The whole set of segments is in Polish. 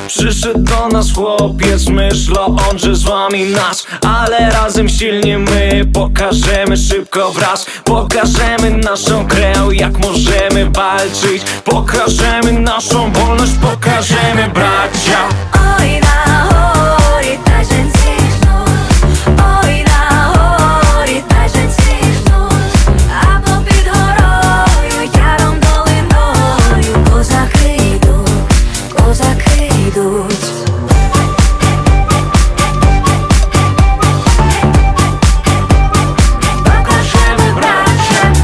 Przyszedł do nas chłopiec, myślał on, że złami nas, ale razem silnie my pokażemy szybko wraz. Pokażemy naszą krew, jak możemy walczyć. Pokażemy naszą wolność, pokażemy bracia. Oj na hori, ta gente oj na hori, ta gente a popід горою, яром долиною, козаки йдуть. Покажемо браття.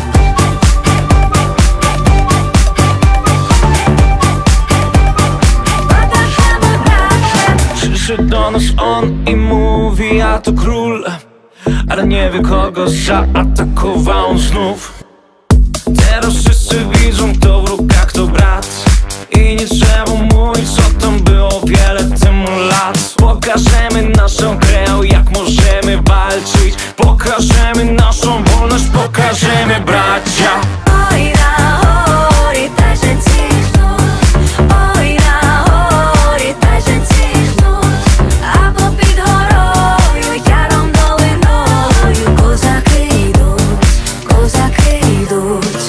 Покажемо браття. Przyszedł do nas on i mówi, ja to król, ale nie wie kogo zaatakował znów. Teraz wszyscy widzą, kto wróg, a kto brat. I nie trzeba mówić, co tam było wiele temu lat. Pokażemy naszą krew, jak możemy walczyć. Pokażemy naszą wolność, pokażemy bracia. Oj na hori, ta gente oj na hori, ta gente a popід горою, яром долиною, козаки йдуть.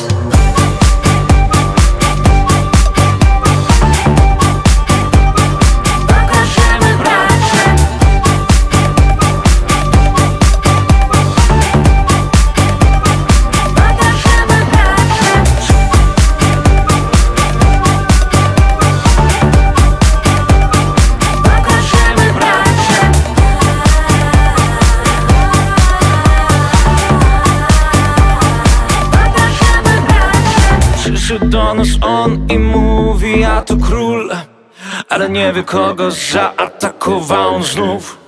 Покажемо браття. Покажемо браття. Покажемо браття. Покажемо браття. Przyszedł do nas on i mówi, ja to król, ale nie wie kogo zaatakował znów.